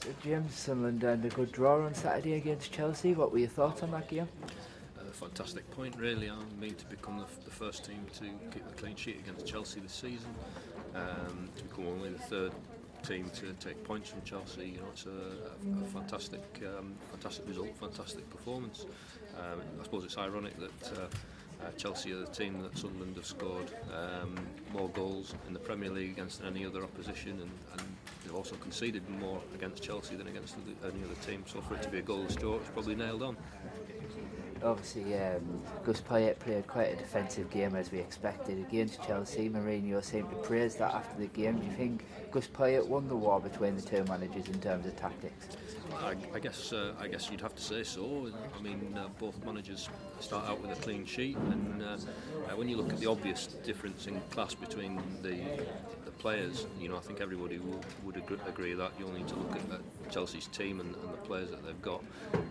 James, Sunderland earned a good draw on Saturday against Chelsea. What were your thoughts on that game? Fantastic point, really. I mean, to become the first team to keep the clean sheet against Chelsea this season, to become only the third team to take points from Chelsea, you know, it's a fantastic result, fantastic performance. I suppose it's ironic that Chelsea are the team that Sunderland have scored more goals in the Premier League against any other opposition, and they've also conceded more against Chelsea than against any other team. So for it to be a goalless draw, it's probably nailed on. Obviously, Gus Poyet played quite a defensive game as we expected against Chelsea. Mourinho seemed to praise that after the game. Do you think Gus Poyet won the war between the two managers in terms of tactics? I guess you'd have to say so. I mean, both managers start out with a clean sheet, and when you look at the obvious difference in class between the players, you know, I think everybody would agree that you only need to look at Chelsea's team and the players that they've got.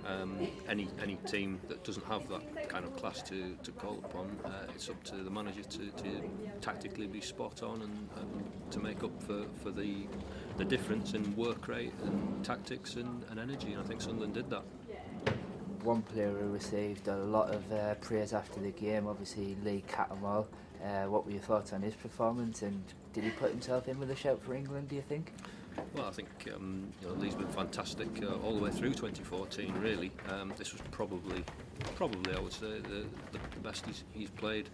Any team that doesn't have that kind of class to call upon, it's up to the manager to tactically be spot on and to make up for the difference in work rate and tactics and energy, and I think Sunderland did that. One player who received a lot of praise after the game, obviously Lee Cattermole. What were your thoughts on his performance, and did he put himself in with a shout for England, do you think? Well, I think Lee's been fantastic all the way through 2014. Really, this was probably I would say the best he's played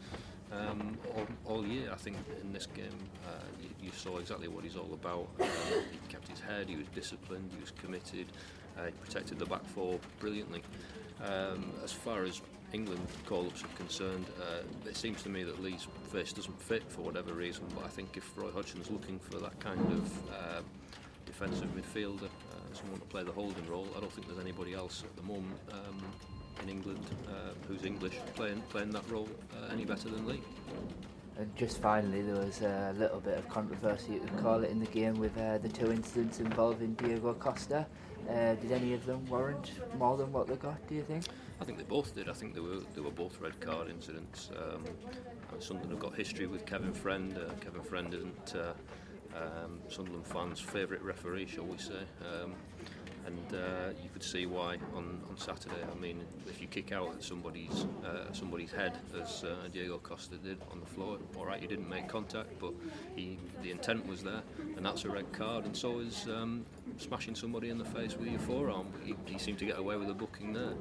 all year. I think in this game you saw exactly what he's all about. He kept his head, he was disciplined, he was committed, he protected the back four brilliantly. As far as England call-ups are concerned, it seems to me that Lee's face doesn't fit for whatever reason, but I think if Roy Hodgson's looking for that kind of defensive midfielder, someone to play the holding role, I don't think there's anybody else at the moment in England who's English playing that role any better than Lee. And just finally, there was a little bit of controversy, you could call it, in the game with the two incidents involving Diego Costa. Did any of them warrant more than what they got, do you think? I think they both did. I think they were both red card incidents. Sunderland have got history with Kevin Friend. Kevin Friend isn't Sunderland fans' favourite referee, shall we say. And you could see why on Saturday. I mean, if you kick out at somebody's head, as Diego Costa did on the floor, all right, you didn't make contact, but the intent was there, and that's a red card. And so is smashing somebody in the face with your forearm. He seemed to get away with a booking there.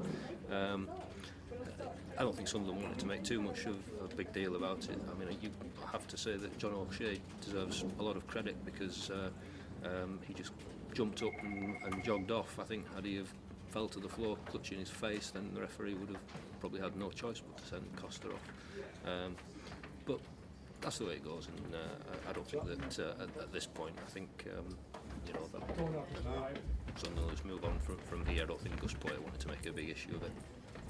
I don't think Sunderland wanted to make too much of a big deal about it. I mean, you have to say that John O'Shea deserves a lot of credit because he just jumped up and jogged off. I think had he have fell to the floor clutching his face, then the referee would have probably had no choice but to send Costa off. But that's the way it goes, and I don't think that at this point, I think that Sunderland's move on from here. I don't think Gus Poyet wanted to make a big issue of it.